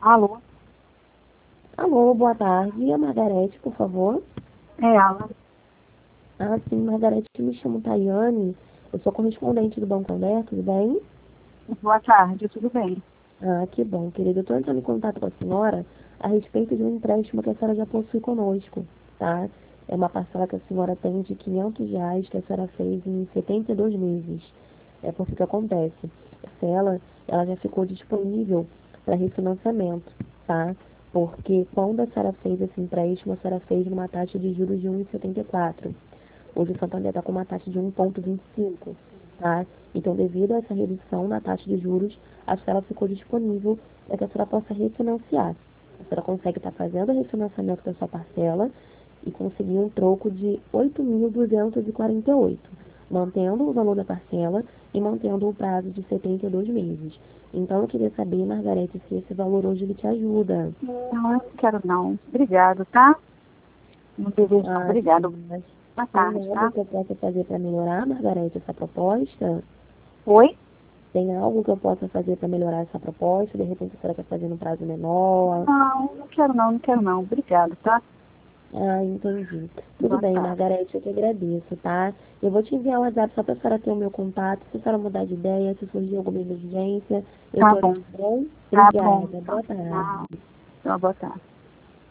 Alô? Alô, boa tarde. A Margarete, por favor. É ela. Ah, sim, Margarete, me chamo Tayane. Eu sou correspondente do Banco Aberto, tudo bem? Boa tarde, tudo bem? Ah, que bom, querida. Eu estou entrando em contato com a senhora a respeito de um empréstimo que a senhora já possui conosco, tá? É uma parcela que a senhora tem de R$ 500 que a senhora fez em 72 meses. É porque o que acontece? Ela já ficou disponível para refinanciamento, tá? Porque quando a senhora fez esse empréstimo, a senhora fez numa taxa de juros de 1,74. Hoje o Santander está com uma taxa de 1,25, tá? Então, devido a essa redução na taxa de juros, a senhora ficou disponível para que a senhora possa refinanciar. A senhora consegue estar fazendo o refinanciamento da sua parcela e conseguir um troco de 8.248, mantendo o valor da parcela e mantendo o prazo de 72 meses. Então, eu queria saber, Margarete, se esse valor hoje ele te ajuda. Não, eu não quero não. Obrigado, tá? Não desejo não. Ah, Obrigado. sim, mas Boa tem tarde, algo tá? que eu possa fazer para melhorar, Margarete, essa proposta? Oi? Tem algo que eu possa fazer para melhorar essa proposta? De repente, será que é fazer num prazo menor? Não, não quero não, não quero não. Obrigado, tá? Ah, entendi. Tudo Boa bem, tarde. Margarete, eu que agradeço, tá? Eu vou te enviar o WhatsApp só para a senhora ter o meu contato. Se a senhora mudar de ideia, se surgir alguma emergência, eu Tá tô aqui, bom, tá bom? tá bom. Obrigada. Então, Boa tarde. tá. Então, boa tarde.